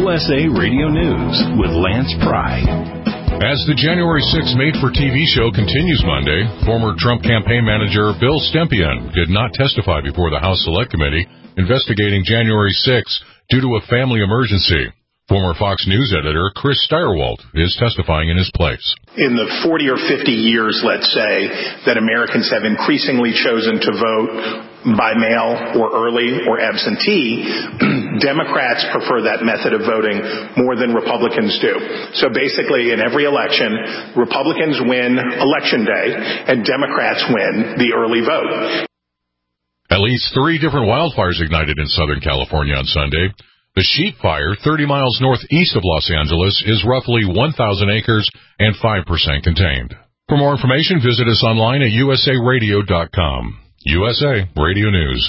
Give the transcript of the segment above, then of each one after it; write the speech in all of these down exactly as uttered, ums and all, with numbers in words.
U S A Radio News with Lance Pry. As the January sixth made-for-T V show continues Monday, former Trump campaign manager Bill Stempien did not testify before the House Select Committee investigating January sixth due to a family emergency. Former Fox News editor Chris Stirewalt is testifying in his place. In the forty or fifty years, let's say, that Americans have increasingly chosen to vote by mail or early or absentee, Democrats prefer that method of voting more than Republicans do. So basically, in every election, Republicans win Election Day and Democrats win the early vote. At least three different wildfires ignited in Southern California on Sunday. The Sheep Fire, thirty miles northeast of Los Angeles, is roughly one thousand acres and five percent contained. For more information, visit us online at U S A radio dot com. U S A Radio News.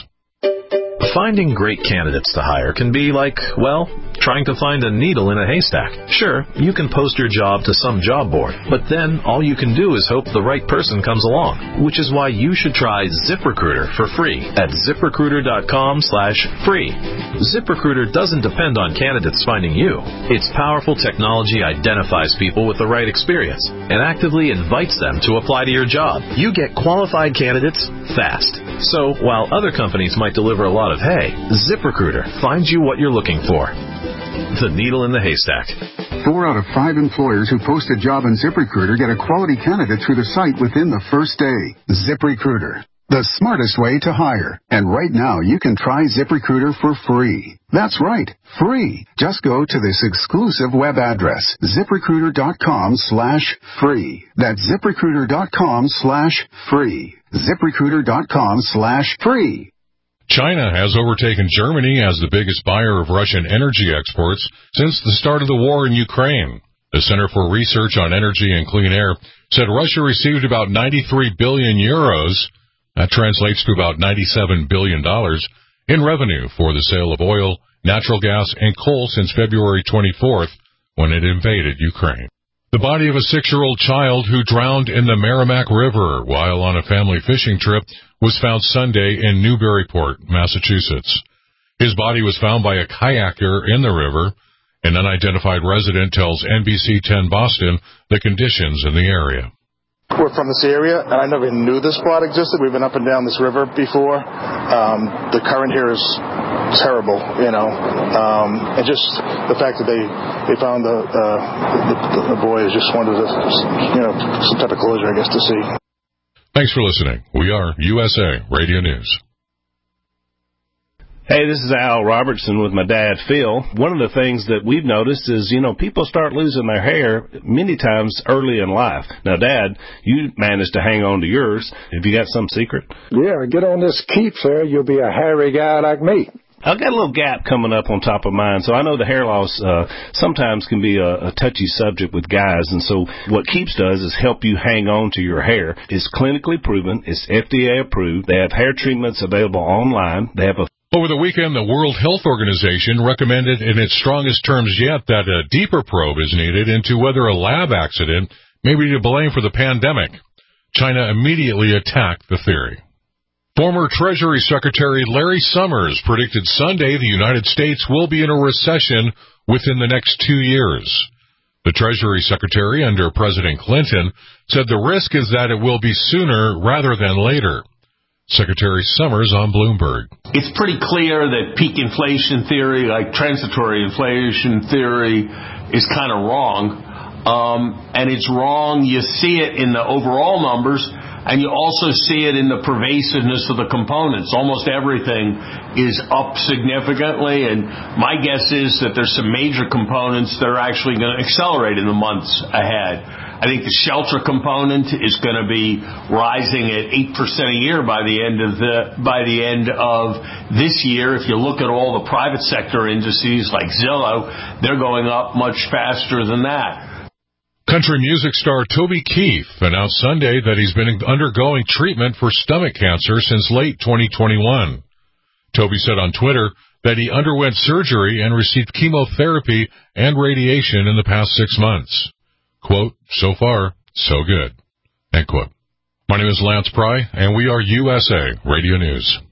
Finding great candidates to hire can be like, well, trying to find a needle in a haystack. Sure, you can post your job to some job board, but then all you can do is hope the right person comes along, which is why you should try ZipRecruiter for free at ZipRecruiter dot com slash free. ZipRecruiter doesn't depend on candidates finding you. Its powerful technology identifies people with the right experience and actively invites them to apply to your job. You get qualified candidates fast. So while other companies might deliver a lot of hay, ZipRecruiter finds you what you're looking for. The needle in the haystack. Four out of five employers who post a job on ZipRecruiter get a quality candidate through the site within the first day. ZipRecruiter, the smartest way to hire. And right now, you can try ZipRecruiter for free. That's right, free. Just go to this exclusive web address, ZipRecruiter dot com slash free. That's ZipRecruiter dot com slash free. ZipRecruiter dot com slash free. China has overtaken Germany as the biggest buyer of Russian energy exports since the start of the war in Ukraine. The Center for Research on Energy and Clean Air said Russia received about ninety-three billion euros, that translates to about ninety-seven billion dollars, in revenue for the sale of oil, natural gas, and coal since February twenty-fourth, when it invaded Ukraine. The body of a six-year-old child who drowned in the Merrimack River while on a family fishing trip was found Sunday in Newburyport, Massachusetts. His body was found by a kayaker in the river. An unidentified resident tells N B C ten Boston the conditions in the area. We're from this area, and I never knew this spot existed. We've been up and down this river before. Um, the current here is terrible, you know, um, and just the fact that they they found the, uh, the the boy is just wanted to, you know, some type of closure, I guess, to see. Thanks for listening. We are U S A Radio News. Hey, this is Al Robertson with my dad, Phil. One of the things that we've noticed is, you know, people start losing their hair many times early in life. Now, Dad, you managed to hang on to yours. Have you got some secret? Yeah, get on this keep, sir. You'll be a hairy guy like me. I've got a little gap coming up on top of mine, so I know the hair loss uh, sometimes can be a, a touchy subject with guys, and so what Keeps does is help you hang on to your hair. It's clinically proven. It's F D A approved. They have hair treatments available online. They have a Over the weekend, the World Health Organization recommended in its strongest terms yet that a deeper probe is needed into whether a lab accident may be to blame for the pandemic. China immediately attacked the theory. Former Treasury Secretary Larry Summers predicted Sunday the United States will be in a recession within the next two years. The Treasury Secretary under President Clinton said the risk is that it will be sooner rather than later. Secretary Summers on Bloomberg. It's pretty clear that peak inflation theory, like transitory inflation theory, is kind of wrong. Um, and it's wrong. You see it in the overall numbers, and you also see it in the pervasiveness of the components. Almost everything is up significantly, and my guess is that there's some major components that are actually going to accelerate in the months ahead. I think the shelter component is going to be rising at eight percent a year by the end of the by the end of this year. If you look at all the private sector indices like Zillow, they're going up much faster than that. Country music star Toby Keith announced Sunday that he's been undergoing treatment for stomach cancer since late twenty twenty-one. Toby said on Twitter that he underwent surgery and received chemotherapy and radiation in the past six months. Quote, so far, so good. End quote. My name is Lance Pry, and we are U S A Radio News.